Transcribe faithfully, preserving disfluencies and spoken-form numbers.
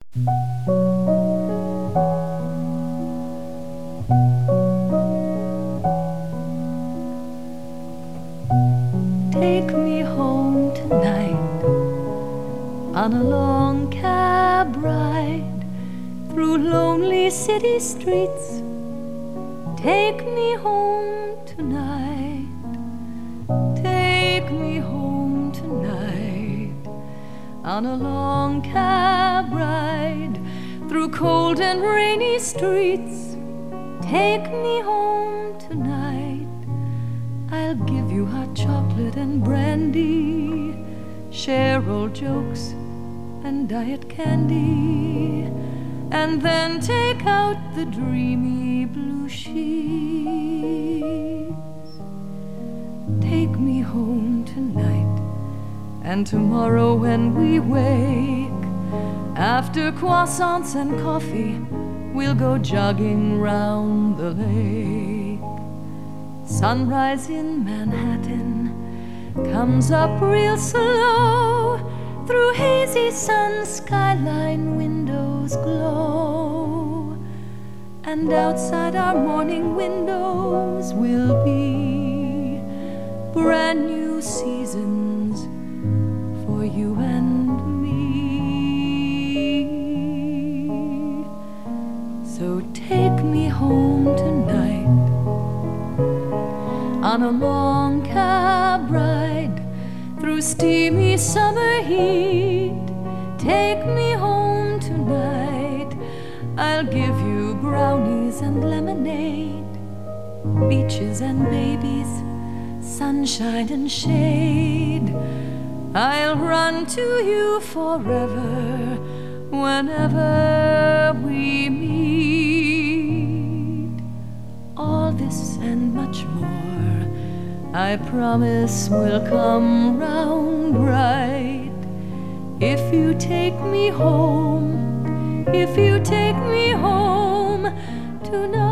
Take me home tonight on a long cab ride through lonely city streets. Take me home tonight. Take me home tonight on a long cab ride through cold and rainy streets. Take me home tonight. I'll give you hot chocolate and brandy, share old jokes and diet candy, and then take out the dreamy blue sheets. Take me home tonight, and tomorrow when we wake, after croissants and coffee, we'll go jogging round the lake. Sunrise in Manhattan comes up real slow, through hazy sun skyline windows glow, and outside our morning windows will be brand new seasons for you and me. So take me home tonight on a long cab ride through steamy summer heat. Take me home tonight. I'll give you brownies and lemonade, beaches and babies, sunshine and shade. I'll run to you forever whenever we meet. All this and much more I promise will come round right if you take me home, if you take me home tonight.